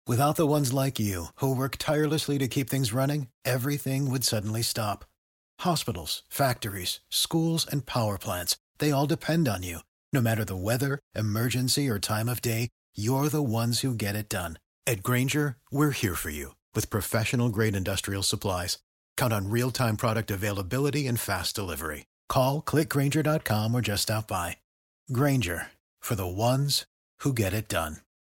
Without the ones like you, who work tirelessly to keep things running, everything would suddenly stop. Hospitals, factories, schools, and power plants, they all depend on you. No matter the weather, emergency, or time of day, you're the ones who get it done. At Grainger, we're here for you with professional-grade industrial supplies. Count on real-time product availability and fast delivery. Call, click Grainger.com, or just stop by. Grainger, for the ones who get it done.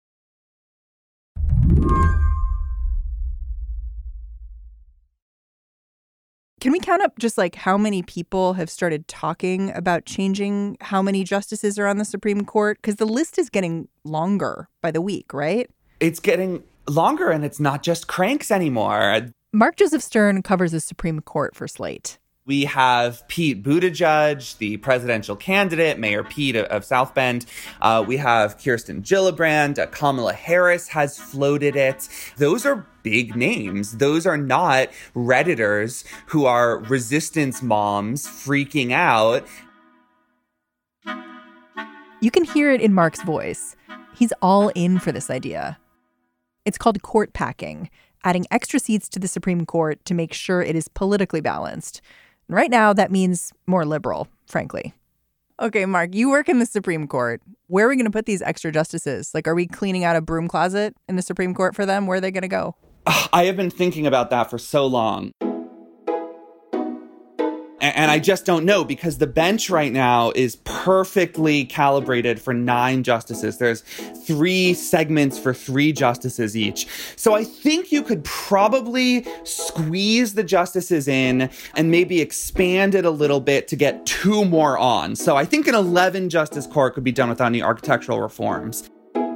Can we count up just like how many people have started talking about changing how many justices are on the Supreme Court? Because the list is getting longer by the week, right? It's getting longer, and it's not just cranks anymore. Mark Joseph Stern covers the Supreme Court for Slate. We have Pete Buttigieg, the presidential candidate, Mayor Pete of South Bend. We have Kirsten Gillibrand. Kamala Harris has floated it. Those are big names. Those are not Redditors who are resistance moms freaking out. You can hear it in Mark's voice. He's all in for this idea. It's called court packing, adding extra seats to the Supreme Court to make sure it is politically balanced. And right now, that means more liberal, frankly. Okay, Mark, you work in the Supreme Court. Where are we going to put these extra justices? Like, are we cleaning out a broom closet in the Supreme Court for them? Where are they going to go? I have been thinking about that for so long. And I just don't know, because the bench right now is perfectly calibrated for 9 justices. There's 3 segments for 3 justices each. So I think you could probably squeeze the justices in and maybe expand it a little bit to get 2 more on. So I think an 11 justice court could be done without any architectural reforms.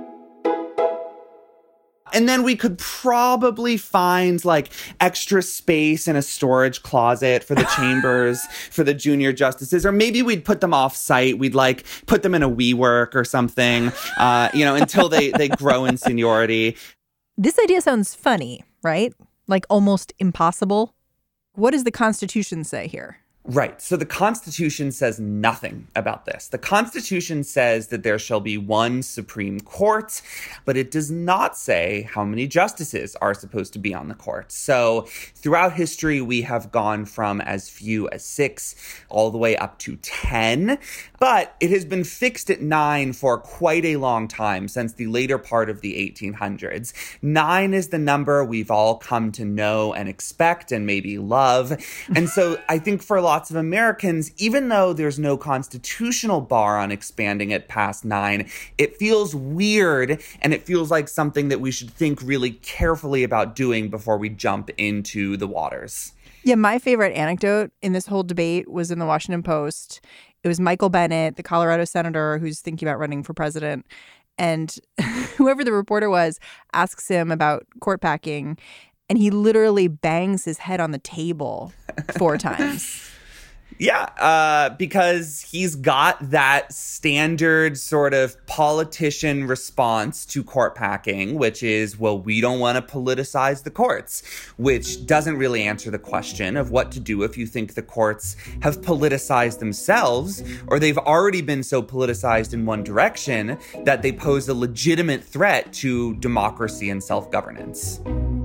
And then we could probably find like extra space in a storage closet for the chambers for the junior justices. Or maybe we'd put them off site. We'd like put them in a WeWork or something, until they grow in seniority. This idea sounds funny, right? Like almost impossible. What does the Constitution say here? Right. So the Constitution says nothing about this. The Constitution says that there shall be one Supreme Court, but it does not say how many justices are supposed to be on the court. So throughout history, we have gone from as few as 6 all the way up to 10. But it has been fixed at 9 for quite a long time, since the later part of the 1800s. 9 is the number we've all come to know and expect and maybe love. And so I think for lots of Americans, even though there's no constitutional bar on expanding it past 9, it feels weird, and it feels like something that we should think really carefully about doing before we jump into the waters. Yeah, my favorite anecdote in this whole debate was in the Washington Post. It was Michael Bennet, the Colorado senator who's thinking about running for president. And whoever the reporter was asks him about court packing, and he literally bangs his head on the table 4 times. Yeah, because he's got that standard sort of politician response to court packing, which is, well, we don't want to politicize the courts, which doesn't really answer the question of what to do if you think the courts have politicized themselves, or they've already been so politicized in one direction that they pose a legitimate threat to democracy and self-governance.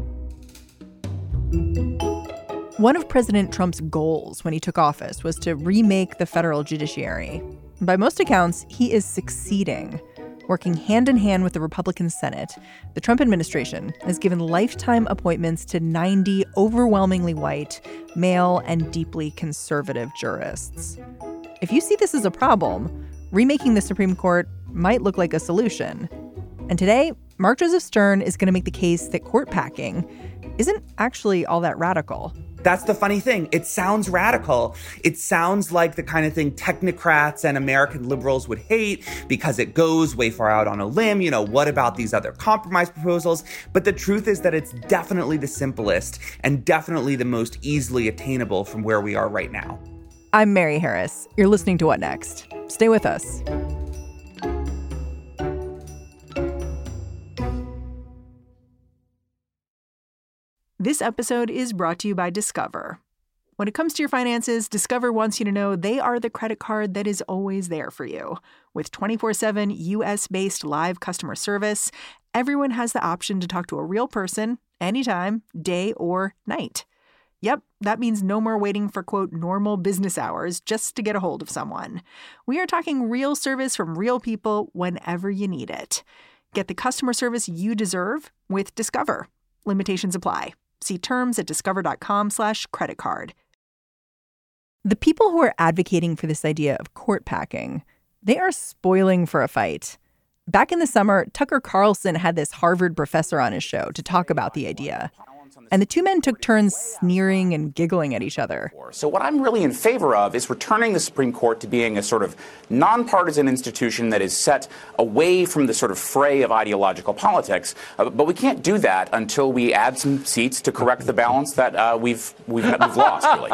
One of President Trump's goals when he took office was to remake the federal judiciary. By most accounts, he is succeeding. Working hand in hand with the Republican Senate, the Trump administration has given lifetime appointments to 90 overwhelmingly white, male, and deeply conservative jurists. If you see this as a problem, remaking the Supreme Court might look like a solution. And today, Mark Joseph Stern is going to make the case that court packing isn't actually all that radical. That's the funny thing. It sounds radical. It sounds like the kind of thing technocrats and American liberals would hate because it goes way far out on a limb. What about these other compromise proposals? But the truth is that it's definitely the simplest and definitely the most easily attainable from where we are right now. I'm Mary Harris. You're listening to What Next? Stay with us. This episode is brought to you by Discover. When it comes to your finances, Discover wants you to know they are the credit card that is always there for you. With 24/7 U.S.-based live customer service everyone has the option to talk to a real person anytime, day or night. Yep, that means no more waiting for, quote, normal business hours just to get a hold of someone. We are talking real service from real people whenever you need it. Get the customer service you deserve with Discover. Limitations apply. See terms at discover.com/creditcard. The people who are advocating for this idea of court packing, they are spoiling for a fight. Back in the summer, Tucker Carlson had this Harvard professor on his show to talk about the idea. And the two men took turns sneering and giggling at each other. So what I'm really in favor of is returning the Supreme Court to being a sort of nonpartisan institution that is set away from the sort of fray of ideological politics. But we can't do that until we add some seats to correct the balance that we've lost, really.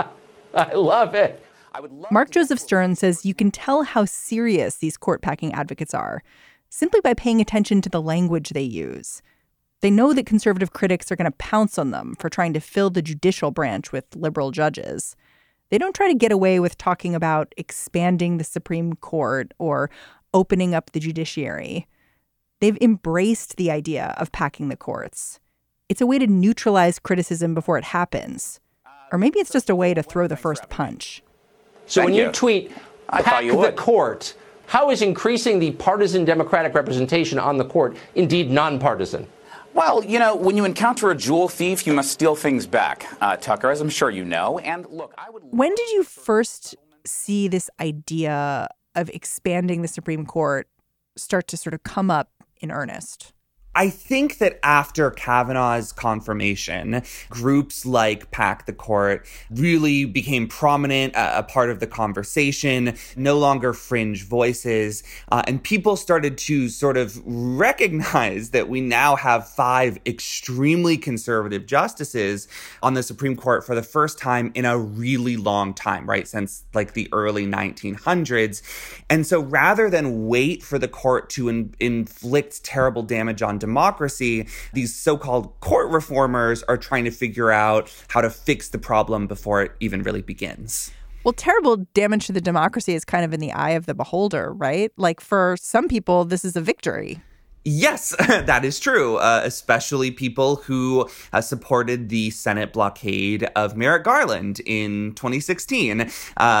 I love it. Mark Joseph Stern says you can tell how serious these court packing advocates are simply by paying attention to the language they use. They know that conservative critics are going to pounce on them for trying to fill the judicial branch with liberal judges. They don't try to get away with talking about expanding the Supreme Court or opening up the judiciary. They've embraced the idea of packing the courts. It's a way to neutralize criticism before it happens. Or maybe it's just a way to throw the first punch. So when you tweet, pack the court, how is increasing the partisan Democratic representation on the court indeed nonpartisan? Well, you know, when you encounter a jewel thief, you must steal things back, Tucker, as I'm sure you know. And look, when did you first see this idea of expanding the Supreme Court start to sort of come up in earnest? I think that after Kavanaugh's confirmation, groups like Pack the Court really became prominent, a part of the conversation, no longer fringe voices. And people started to sort of recognize that we now have 5 extremely conservative justices on the Supreme Court for the first time in a really long time, right? Since like the early 1900s. And so rather than wait for the court to inflict terrible damage on democracy, these so-called court reformers are trying to figure out how to fix the problem before it even really begins. Well, terrible damage to the democracy is kind of in the eye of the beholder, right? Like for some people, this is a victory. Yes, that is true, especially people who supported the Senate blockade of Merrick Garland in 2016.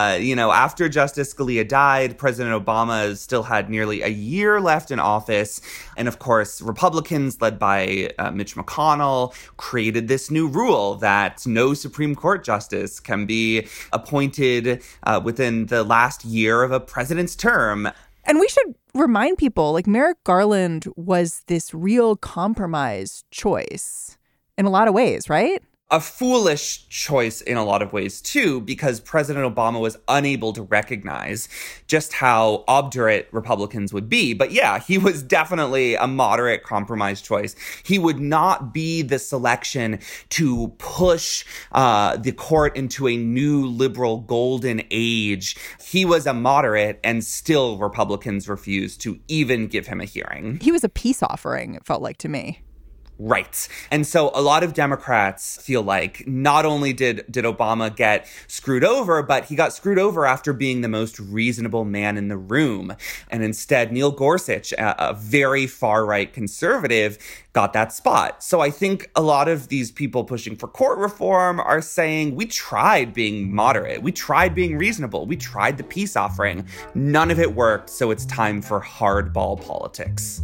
After Justice Scalia died, President Obama still had nearly a year left in office. And of course, Republicans led by Mitch McConnell created this new rule that no Supreme Court justice can be appointed within the last year of a president's term. And we should remind people, like, Merrick Garland was this real compromise choice in a lot of ways, right? A foolish choice in a lot of ways, too, because President Obama was unable to recognize just how obdurate Republicans would be. But yeah, he was definitely a moderate compromise choice. He would not be the selection to push the court into a new liberal golden age. He was a moderate, and still Republicans refused to even give him a hearing. He was a peace offering, it felt like to me. Right. And so a lot of Democrats feel like not only did Obama get screwed over, but he got screwed over after being the most reasonable man in the room. And instead, Neil Gorsuch, a very far-right conservative, got that spot. So I think a lot of these people pushing for court reform are saying, we tried being moderate. We tried being reasonable. We tried the peace offering. None of it worked. So it's time for hardball politics.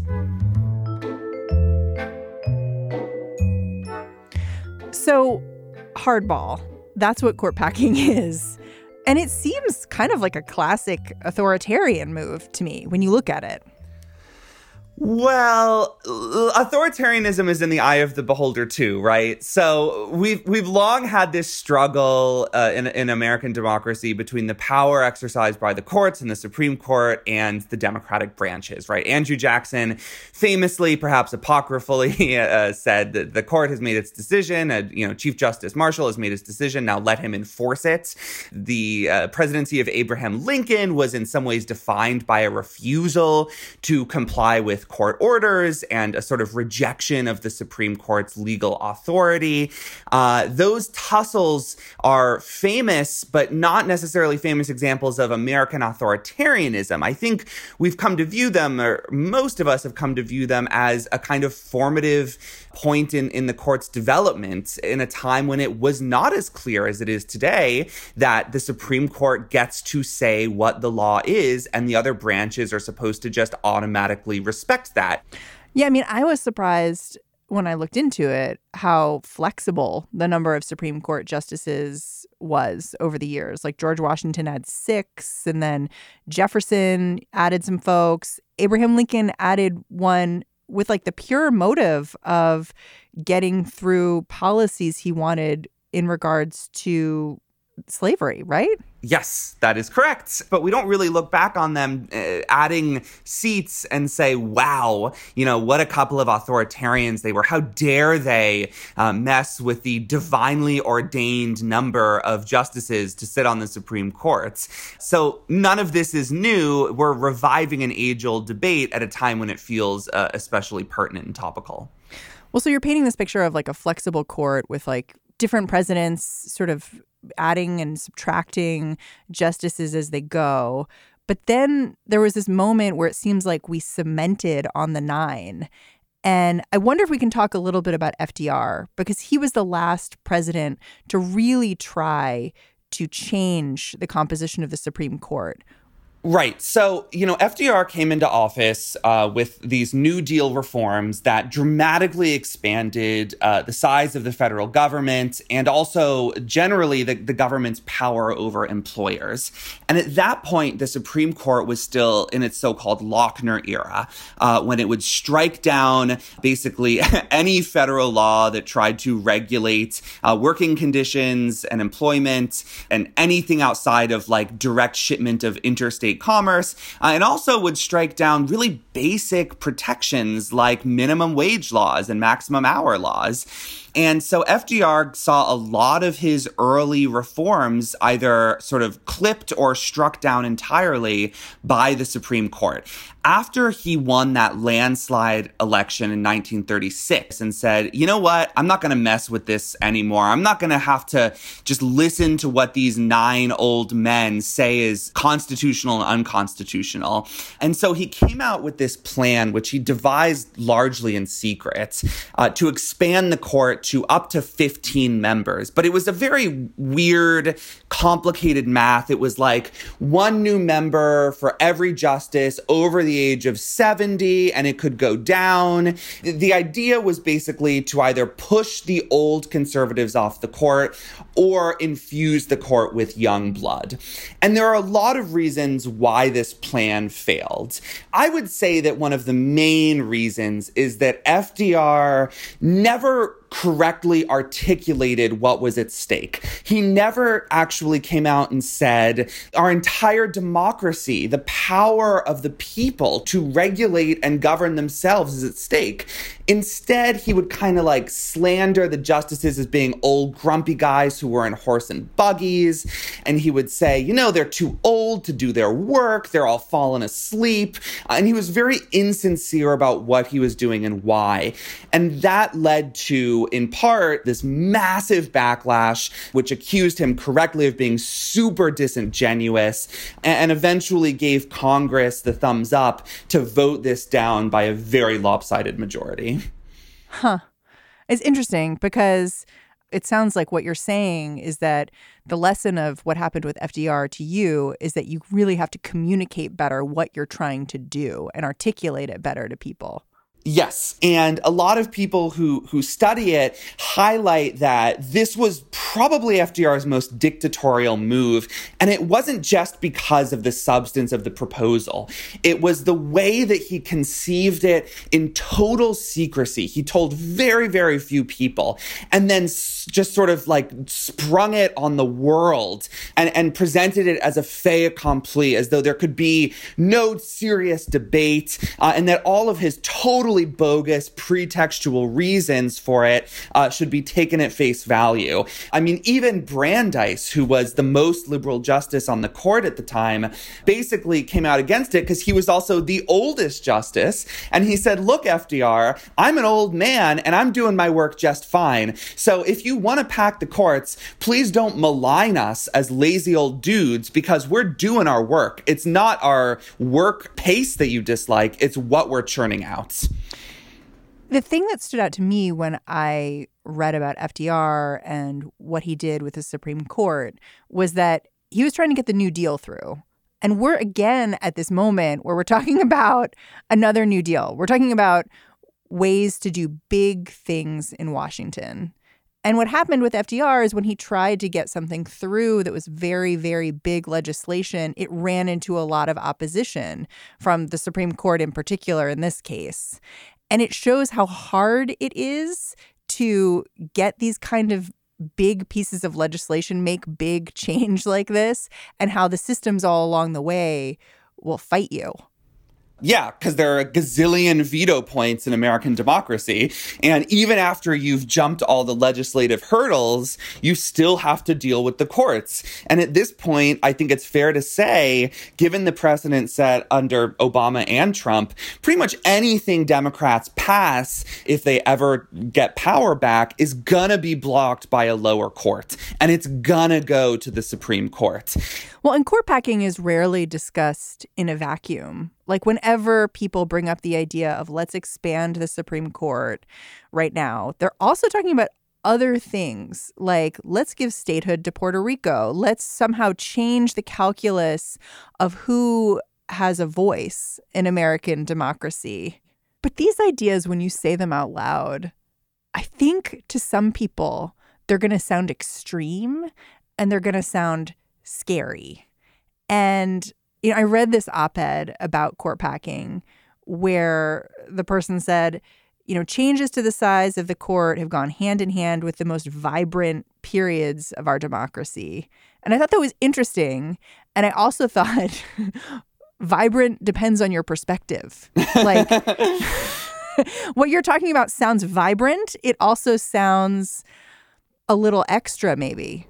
So hardball, that's what court packing is. And it seems kind of like a classic authoritarian move to me when you look at it. Well, authoritarianism is in the eye of the beholder, too, right? So we've long had this struggle in American democracy between the power exercised by the courts and the Supreme Court and the democratic branches, right? Andrew Jackson famously, perhaps apocryphally, said that the court has made its decision. Chief Justice Marshall has made his decision. Now let him enforce it. The presidency of Abraham Lincoln was in some ways defined by a refusal to comply with with court orders and a sort of rejection of the Supreme Court's legal authority. Those tussles are famous, but not necessarily famous examples of American authoritarianism. I think we've come to view them, or most of us have come to view them, as a kind of formative point in the court's development in a time when it was not as clear as it is today that the Supreme Court gets to say what the law is and the other branches are supposed to just automatically respect that. Yeah, I mean, I was surprised when I looked into it how flexible the number of Supreme Court justices was over the years. Like George Washington had 6, and then Jefferson added some folks. Abraham Lincoln added one with like the pure motive of getting through policies he wanted in regards to slavery, right? Yes, that is correct. But we don't really look back on them adding seats and say, wow, what a couple of authoritarians they were. How dare they mess with the divinely ordained number of justices to sit on the Supreme Court. So none of this is new. We're reviving an age-old debate at a time when it feels especially pertinent and topical. Well, so you're painting this picture of like a flexible court with like different presidents sort of adding and subtracting justices as they go. But then there was this moment where it seems like we cemented on the 9. And I wonder if we can talk a little bit about FDR, because he was the last president to really try to change the composition of the Supreme Court. Right. So, FDR came into office with these New Deal reforms that dramatically expanded the size of the federal government and also generally the government's power over employers. And at that point, the Supreme Court was still in its so-called Lochner era, when it would strike down basically any federal law that tried to regulate working conditions and employment and anything outside of like direct shipment of interstate commerce, and also would strike down really basic protections like minimum wage laws and maximum hour laws. And so FDR saw a lot of his early reforms either sort of clipped or struck down entirely by the Supreme Court. After he won that landslide election in 1936 and said, you know what, I'm not going to mess with this anymore. I'm not going to have to just listen to what these 9 old men say is constitutional and unconstitutional. And so he came out with this plan, which he devised largely in secret, to expand the court to up to 15 members. But it was a very weird, complicated math. It was like 1 new member for every justice over the age of 70, and it could go down. The idea was basically to either push the old conservatives off the court or infuse the court with young blood. And there are a lot of reasons why this plan failed. I would say that one of the main reasons is that FDR never correctly articulated what was at stake. He never actually came out and said, our entire democracy, the power of the people to regulate and govern themselves is at stake. Instead, he would kind of like slander the justices as being old grumpy guys who were in horse and buggies. And he would say, they're too old to do their work. They're all fallen asleep. And he was very insincere about what he was doing and why. And that led to, in part, this massive backlash, which accused him correctly of being super disingenuous and eventually gave Congress the thumbs up to vote this down by a very lopsided majority. Huh. It's interesting because it sounds like what you're saying is that the lesson of what happened with FDR to you is that you really have to communicate better what you're trying to do and articulate it better to people. Yes. And a lot of people who study it highlight that this was probably FDR's most dictatorial move. And it wasn't just because of the substance of the proposal. It was the way that he conceived it in total secrecy. He told very, very few people and then just sort of like sprung it on the world and presented it as a fait accompli, as though there could be no serious debate and that all of his totally totally bogus, pretextual reasons for it should be taken at face value. I mean, even Brandeis, who was the most liberal justice on the court at the time, basically came out against it because he was also the oldest justice. And he said, look, FDR, I'm an old man and I'm doing my work just fine. So if you want to pack the courts, please don't malign us as lazy old dudes because we're doing our work. It's not our work pace that you dislike. It's what we're churning out. The thing that stood out to me when I read about FDR and what he did with the Supreme Court was that he was trying to get the New Deal through. And we're again at this moment where we're talking about another New Deal. We're talking about ways to do big things in Washington. And what happened with FDR is when he tried to get something through that was very, very big legislation, it ran into a lot of opposition from the Supreme Court in particular in this case. And it shows how hard it is to get these kind of big pieces of legislation, make big change like this, and how the systems all along the way will fight you. Yeah, because there are a gazillion veto points in American democracy. And even after you've jumped all the legislative hurdles, you still have to deal with the courts. And at this point, I think it's fair to say, given the precedent set under Obama and Trump, pretty much anything Democrats pass, if they ever get power back, is going to be blocked by a lower court. And it's going to go to the Supreme Court. Well, and court packing is rarely discussed in a vacuum. Like whenever people bring up the idea of let's expand the Supreme Court right now, they're also talking about other things like let's give statehood to Puerto Rico. Let's somehow change the calculus of who has a voice in American democracy. But these ideas, when you say them out loud, I think to some people, they're going to sound extreme and they're going to sound scary. And you know, I read this op-ed about court packing where the person said, you know, changes to the size of the court have gone hand in hand with the most vibrant periods of our democracy. And I thought that was interesting. And I also thought vibrant depends on your perspective. Like what you're talking about sounds vibrant. It also sounds a little extra, maybe.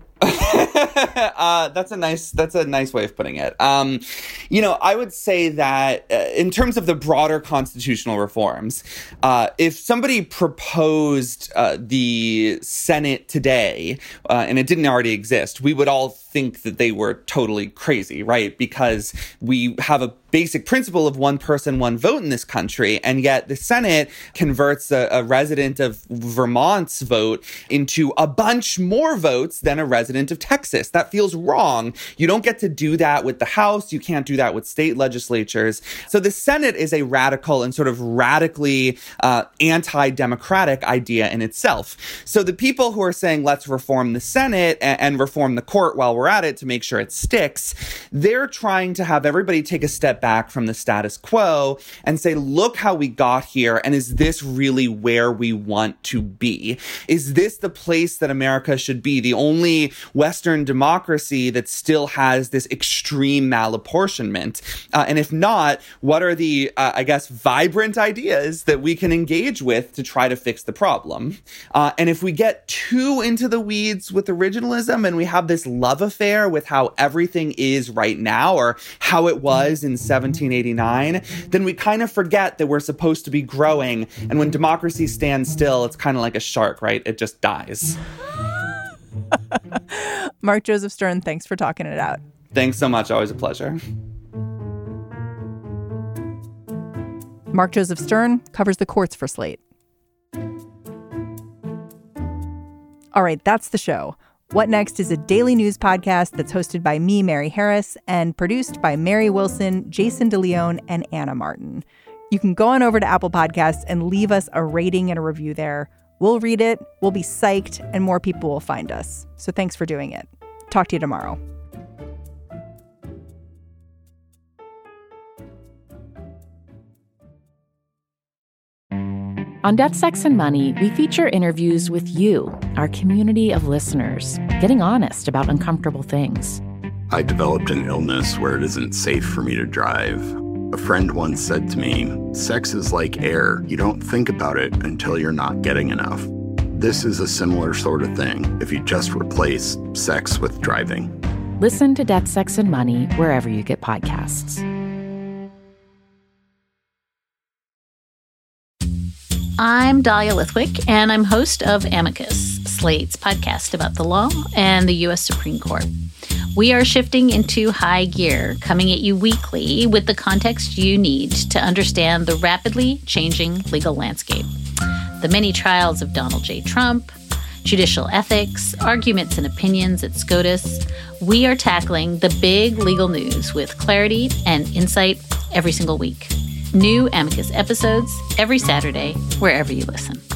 That's a nice way of putting it. You know, I would say that in terms of the broader constitutional reforms, if somebody proposed the Senate today and it didn't already exist, we would all think that they were totally crazy, right? Because we have a basic principle of one person, one vote in this country. And yet the Senate converts a resident of Vermont's vote into a bunch more votes than a resident of Texas. That feels wrong. You don't get to do that with the House. You can't do that with state legislatures. So the Senate is a radical and sort of radically anti-democratic idea in itself. So the people who are saying, let's reform the Senate and reform the court while we're at it to make sure it sticks, they're trying to have everybody take a step back from the status quo and say, look how we got here. And is this really where we want to be? Is this the place that America should be? The only Western democracy that still has this extreme malapportionment? And if not, what are the, vibrant ideas that we can engage with to try to fix the problem? And if we get too into the weeds with originalism and we have this love affair with how everything is right now or how it was in 1789, then we kind of forget that we're supposed to be growing. And when democracy stands still, it's kind of like a shark, right? It just dies. Mark Joseph Stern, thanks for talking it out. Thanks so much. Always a pleasure. Mark Joseph Stern covers the courts for Slate. All right, that's the show. What Next is a daily news podcast that's hosted by me, Mary Harris, and produced by Mary Wilson, Jason DeLeon, and Anna Martin. You can go on over to Apple Podcasts and leave us a rating and a review there. We'll read it, we'll be psyched, and more people will find us. So thanks for doing it. Talk to you tomorrow. On Death, Sex, and Money, we feature interviews with you, our community of listeners, getting honest about uncomfortable things. I developed an illness where it isn't safe for me to drive. A friend once said to me, "Sex is like air. You don't think about it until you're not getting enough." This is a similar sort of thing if you just replace sex with driving. Listen to Death, Sex, and Money wherever you get podcasts. I'm Dahlia Lithwick, and I'm host of Amicus, Slate's podcast about the law and the U.S. Supreme Court. We are shifting into high gear, coming at you weekly with the context you need to understand the rapidly changing legal landscape. The many trials of Donald J. Trump, judicial ethics, arguments and opinions at SCOTUS. We are tackling the big legal news with clarity and insight every single week. New Amicus episodes every Saturday, wherever you listen.